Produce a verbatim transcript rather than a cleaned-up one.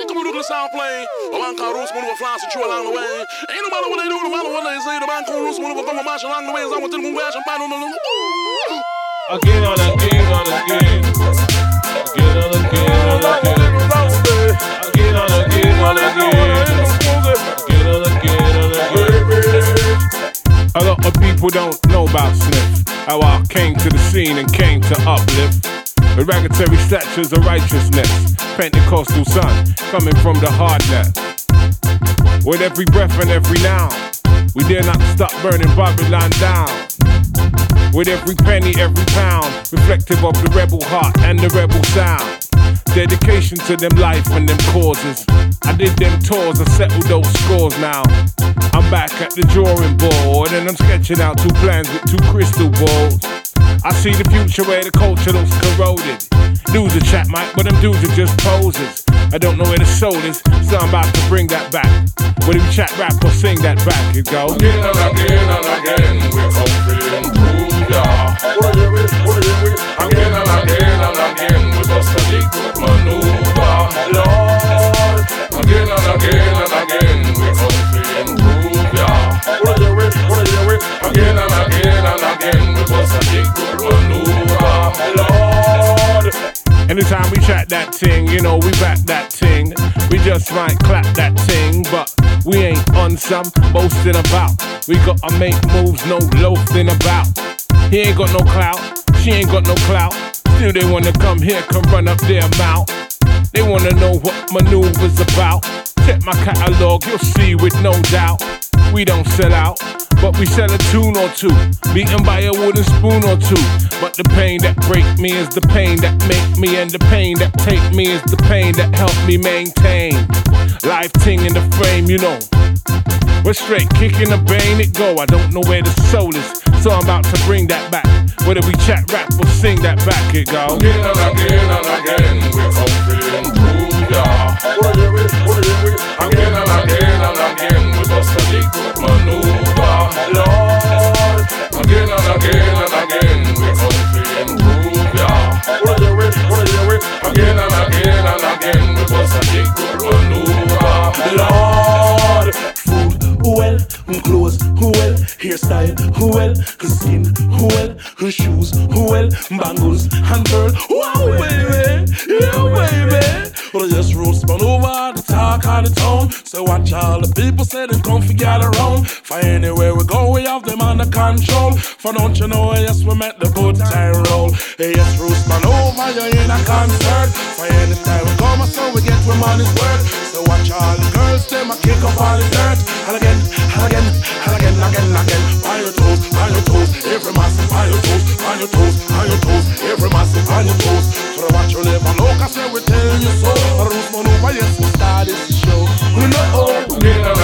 you come do the sound play. A man called Roots Maneuver flies through along the way. Ain't no matter what they do, no matter what they say, the man called Roots Maneuver come and march along the way. I want to move ash and find on the again on again on again. Again on again on again. Again on again on again. Again on again on again. A lot of people don't know about Sniff. How I came to the scene and came to uplift. Hereditary statures of righteousness. Pentecostal sun coming from the hard net. With every breath and every now, we dare not stop burning Babylon down. With every penny, every pound, reflective of the rebel heart and the rebel sound. Dedication to them life and them causes. I did them tours, I settled those scores now. I'm back at the drawing board and I'm sketching out two plans with two crystal balls. I see the future where the culture looks corroded. Dudes are chat mic, but them dudes are just posers. I don't know where the soul is, so I'm about to bring that back. Whether we chat rap or sing that back, it goes again and again and again, we're confident through ya. Again and again and again, we bust a big good maneuver, Lord. Again and again and again, we're confident through ya. Again and again and again, we bust a big good maneuver, Lord. Anytime we chat that ting, you know we back that ting. We just might clap that ting, but we ain't on some boasting about. We gotta make moves, no loafing about. He ain't got no clout, she ain't got no clout. Still they wanna come here, come run up their mouth. They wanna know what maneuver's about. Check my catalog, you'll see with no doubt. We don't sell out, but we sell a tune or two, beaten by a wooden spoon or two. But the pain that break me is the pain that make me, and the pain that take me is the pain that help me maintain. Life ting in the frame, you know. We're straight kicking the bane, it go. I don't know where the soul is, so I'm about to bring that back. Whether we chat rap or sing that back, it go. Again and again and again, we're confident through ya. Again and again and again, we bust a big good maneuver, Lord. Again and again and again, we're confident through ya. Again and again and again, we bust a big good maneuver, Lord. Food, well, clothes, well, hairstyle, well, skin, well, shoes, well, bangles, and pearl. Wow, baby, yeah, baby. But I just roast man over the talk of the town. So watch all the people say them come for gather around. For anywhere we go, we have them under control. For don't you know, yes, we met the good time roll. Hey, yes, roast man over, you're in a concert. For any time we come, so we get where money's worth. So watch all the girls, them a kick up all the dirt. And again, and again, and again, again, again. On your toes, on your toes, every massive on your toes, on your toes, on your toes, every massive on your toes. So watch you live and look, I say we tell you so. Roots Maneuver, yes, we start this show. We know. Again and